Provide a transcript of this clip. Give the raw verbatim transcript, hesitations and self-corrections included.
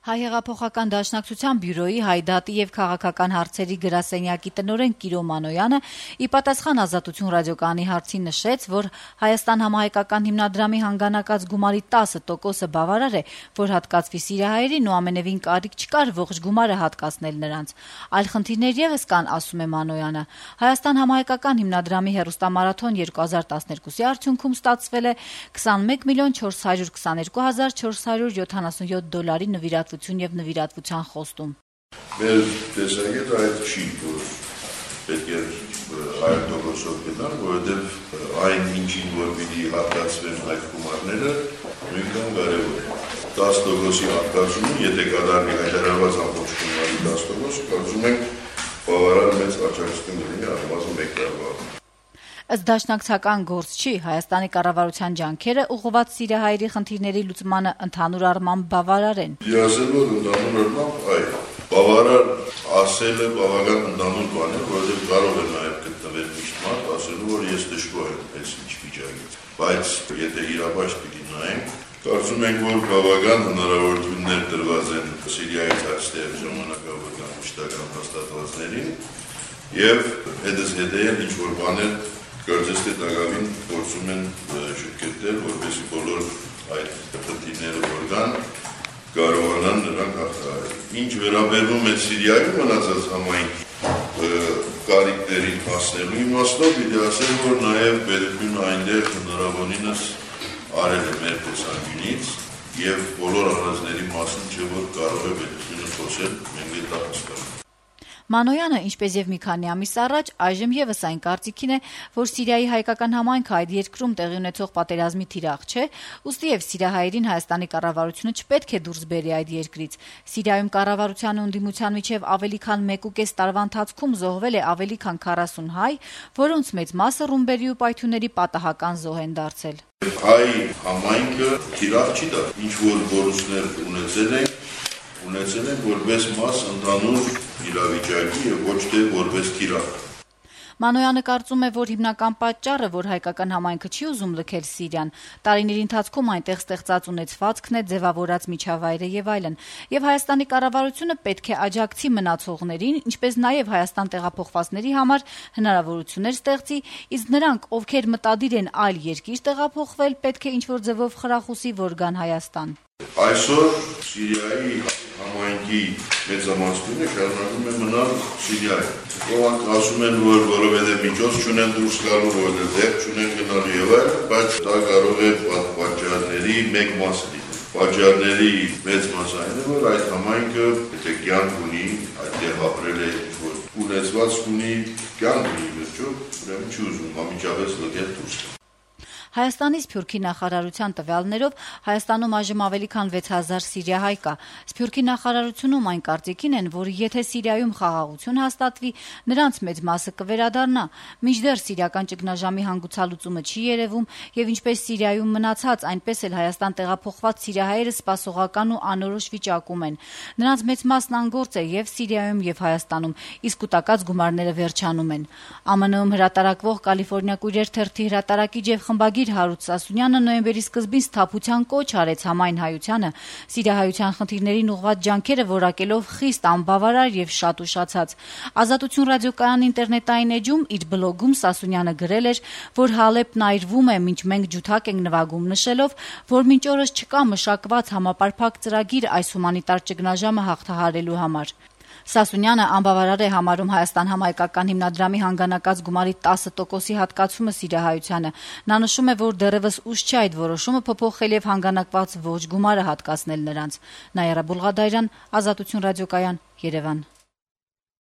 Հայ հեղափոխական դաշնակցության բյուրոյի հայդատի եւ քաղաքական հարցերի գրասենյակի տնօրեն Կիրո Մանոյանը ի պատասխան Ազատություն ռադիոկայանի հարցի նշեց, որ Հայաստան համահայկական հիմնադրամի հանգանակած գումարի տասը տոկոսը բավարար է, որ հատկացվի սիրիահայերին ու ամենևին կարիք չկար ողջ գումարը հատկացնել նրանց։ Այլ խնդիրներ եւս կան, ասում է Մանոյանը։ Հայաստան համահայկական հիմնադրամի հեռուստամարաթոն երկու հազար տասներկուսի արդյունքում ստացվել է քսանմեկ միլիոն չորս հարյուր քսաներկու հազար չորս հարյուր յոթանասունյոթ դոլարի նվիրատվություն եւ նվիրատվության խոստում։ Մեր տեսակետը այդ չի, որ պետք է հայ տոկոսով գնալ, որովհետեւ այն ինչին որ պիտի հատկացվեն այդ գումարները նույնքան կարևոր է։ տասը տոկոսի հատկացումը, եթե կատարվի հայտարարված ամբողջ գումարի տասը տոկոսը, կարծում ենք բավարար մեծ աջակցություն կլինի առնվազն մեկ տարվա։ Ըստ դաշնակցական գործ չի, Հայաստանի կառավարության ջանքերը ուղղված սիրիահայերի խնդիրների լուծմանը ընդհանուր առմամբ բավարար են։ Ասել որ ընդհանուր առմամբ այ բավարար ասելը բավական ընդհանուր բան է, որովհետև կարող է նաև գտնվել միշտ մարդ ասելու, որ ես դժգոհ եմ այս ինչ վիճակից։ Բայց եթե իրավաշ պիտի նայենք, կարծում ենք, որ բավական հնարավորություններ տրված են Սիրիայից այստեղ ժամանակավոր մշտական հաստատվածներին եւ հետս հետեւել ինչ որ բաներ Կարծես թե տակավին փորձում են շրջկետել, որպեսզի բոլոր այդ խնդիրները որ կան, կարողանան նրանք հաղթահարել։ Ինչ վերաբերվում է Սիրիայում մնացած համայնքի կարիքներին հասնելու իմաստով, պիտի ասեմ, որ նաև պետությունը այնտեղ հնարավորինս արել է մեր տեսանկյունից եւ բոլոր առանձների մասին չէ որ կարող է պետությունը խոսել, մենք էլ դա հասկանում։ Մանոյանը, ինչպես եւ մի քանի ամիս առաջ, այժմ եւս այն կարծիքին է, որ Սիրիայի հայկական համայնքը այդ երկրում տեղի ունեցող պատերազմի թիրախ չէ, ուստի եւ սիրիահայերին Հայաստանի կառավարությունը չպետք է դուրս բերի այդ երկրից։ Սիրիայում կառավարության ու ընդդիմության միջև ավելի քան մեկ ու կես տարվա ընթացքում զոհվել է ավելի քան քառասուն հայ, որոնց մեծ մասը ռումբերի ու պայթյունների պատահական զոհ են դարձել։ Հայ համայնքը թիրախ չի դա, ինչ որ որոշներ ունեցել են ունեցել են որպես մաս ընդհանուր իրավիճակի եւ ոչ թե որպես թիրախ։ Մանոյանը կարծում է, որ հիմնական պատճառը, որ հայկական համայնքը չի ուզում լքել Սիրիան, տարիների ընթացքում այնտեղ ստեղծած ունեցվածքն է, ձևավորած միջավայրը եւ այլն, եւ Հայաստանի կառավարությունը պետք է աջակցի մնացողներին, ինչպես նաեւ Հայաստան տեղափոխվածների համար հնարավորություններ ստեղծի, իսկ նրանք, ովքեր մտադիր են այլ երկիր տեղափոխվել, պետք է ինչ-որ ձևով խրախուսի, որ գան Հայաստան։ Այսօր Սիրիայի համայնքի մեծամասնությունը շարունակում է մնալ Սիրիայում։ Ոմանք ասում են, որ որովհետև միջոց չունեն դուրս գալու, որովհետև դեղ չունեն գնալու եւ այլն, բայց դա կարող է պատճառների մեկ մասը լինել։ Պատճառների մեծ մասը այն է, որ այդ համայնքը եթե կյանք ունի, այդտեղ ապրել է, որ ունեցված ունի, կյանք ունի, վերջո, ուրեմն չի ուզում ամիջապես լքել դուրս։ Հայաստանի Սփյուռքի նախարարության տվյալներով Հայաստանում այժմ ավելի քան վեց հազար սիրիահայ կա։ Սփյուռքի նախարարությունում այն կարծիքին են, որ եթե Սիրիայում խաղաղություն հաստատվի, նրանց մեծ մասը կվերադառնա։ Մինչդեռ սիրիական ճգնաժամի հանգուցալուծումը չի երևում, եւ ինչպես Սիրիայում մնացած, այնպես էլ Հայաստան տեղափոխված սիրիահայերը սպասողական ու անորոշ վիճակում են։ Նրանց մեծ մասն անգործ է եւ Սիրիայում եւ Հայաստանում, իսկ կուտակած գումարները վերջանում են։ Ամն Ում հրատարակվող Կալիֆոռնիա կուրիեր թերթի հրատարակիչ եւ խմբագիր Հարութ Սասունյանը նոյեմբերի սկզբին սթափության կոչ արեց համայն հայությանը, սիրիահայության խնդիրներին ուղղված ջանքերը որակելով խիստ անբավարար եւ շատ ուշացած։ Ազատություն ռադիոկայանի ինտերնետային էջում իր բլոգում Սասունյանը գրել էր, որ Հալեպն այրվում է, մինչ մենք ջութակ ենք նվագում, նշելով, որ մինչ օրս չկա մշակված համապարփակ ծրագիր այս հումանիտար ճգնաժամը հաղթահարելու համար։ Սասունյանը անբավարար է համարում Հայաստան համահայկական հիմնադրամի հանգանակած գումարի տասը տոկոսի հատկացումը սիրիահայությանը։ Նա նշում է, որ դեռևս ուշ չի այդ որոշումը փոփոխել եւ հանգանակված ոչ գումարը հատկացնել նրանց։ Նաիրա Բուլղադարյան, Ազատություն ռադիոկայան, Երևան։